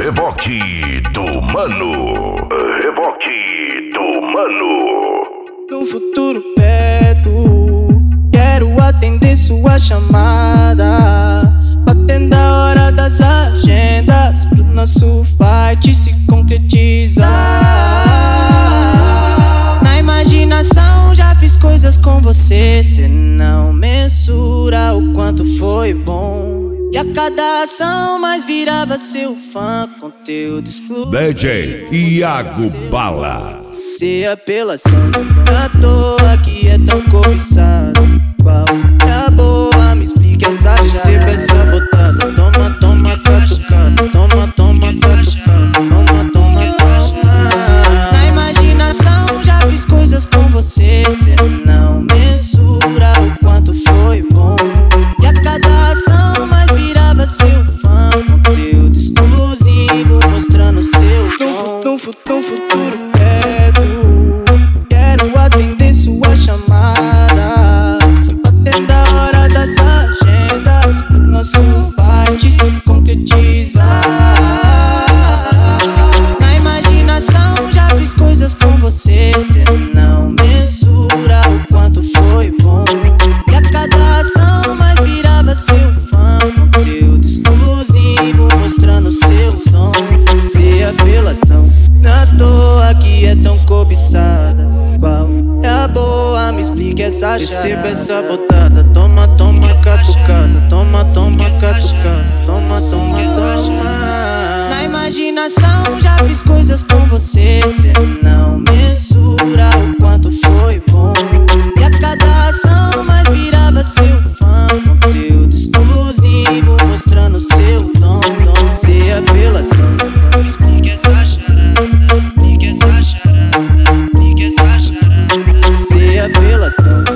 Reboque do Mano. Reboque do Mano. No futuro perto, quero atender sua chamada, batendo a hora das agendas, pro nosso fight se concretizar. Na imaginação já fiz coisas com você, cê não mensura o quanto foi bom. E a cada ação mais virava seu fã, conteúdo exclusivo. DJ Iago Bala. Se apelação à toa que é tão cobiçado, qual é a boa? Me explica essa chave. Receba essa botada, toma, toma, catucada. Toma, toma, catucada. Toma, toma, catucada. Na imaginação já fiz coisas com você, cê não mensura o quanto foi bom. E a cada ação mais virava seu fã, conteúdo exclusivo mostrando seu dom. No futuro quero atender sua chamada, batendo a hora das agendas, pro nosso fight se concretizar. Na imaginação já fiz coisas com você, cê não mensura o quanto foi bom. E a cada ação mais virava seu fã, conteúdo exclusivo mostrando seu dom. Se apelação na toa que é tão cobiçada, qual é a boa? Me explica essa chave. Receba essa botada, toma, toma, catucada. Toma, toma, catucada. Toma, toma, catucada. Na imaginação já fiz coisas com você, cê não mensura o quanto foi bom. E a cada ação mais virava seu fã, conteúdo exclusivo mostrando seu dom. Se apelação, me explica essa charada. Se apelação